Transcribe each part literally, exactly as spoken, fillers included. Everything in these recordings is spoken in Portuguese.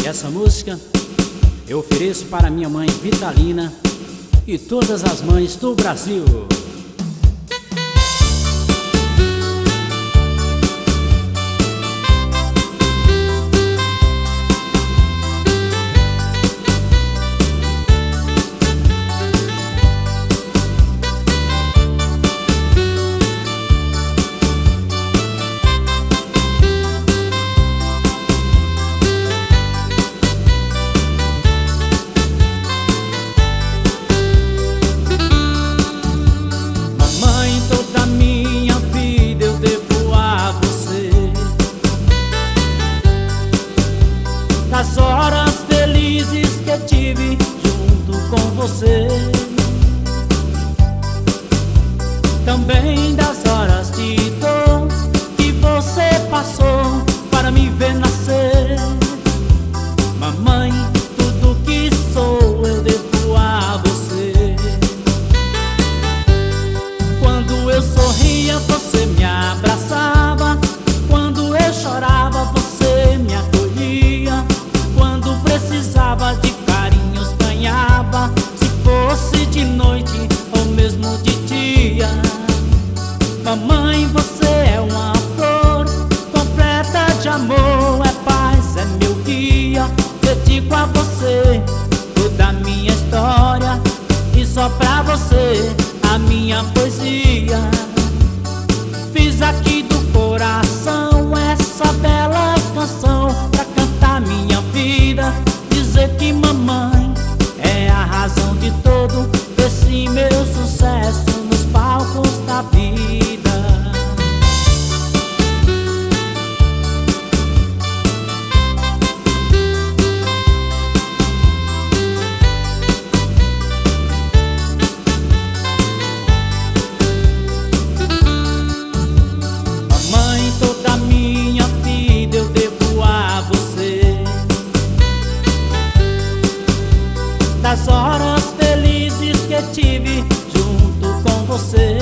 E essa música eu ofereço para minha mãe Vitalina e todas as mães do Brasil. Das horas felizes que tive junto com você, também das horas de dor que você passou para me ver nascer. Mamãe, tudo que sou eu devo a você. Quando eu sorria, você me abraçava. Quando eu chorava, você me acolhia. Quando precisava de carinhos, ganhava. Se fosse de noite ou mesmo de dia. Mamãe, você é uma flor completa de amor. É paz, é meu guia. Dedico a você toda a minha história e só pra você a minha poesia. Fiz aqui do coração essa bela canção pra cantar minha vida, dizer que mamãe é a razão de todo esse meu sucesso nos palcos da vida. Mamãe, toda minha vida eu devo a você. Das horas felizes que tive junto com você,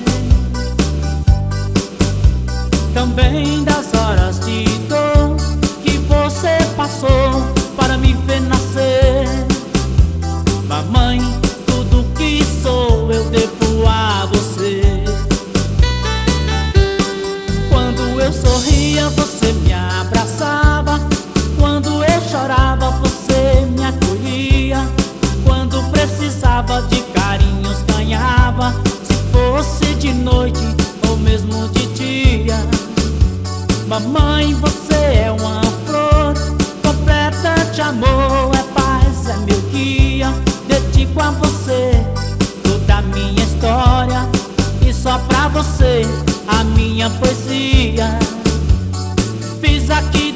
também das horas de dor que você passou para me ver nascer. Mamãe, tudo que sou eu devo a você. Quando eu sorria, você me abraçava. Quando eu chorava, você me acolhia. Quando precisava de carinhos, ganhava. Se fosse de noite ou mesmo de dia. Mamãe, você é uma flor completa de amor. É paz, é meu guia. Dedico a você toda a minha história e só pra você a minha poesia. Fiz aqui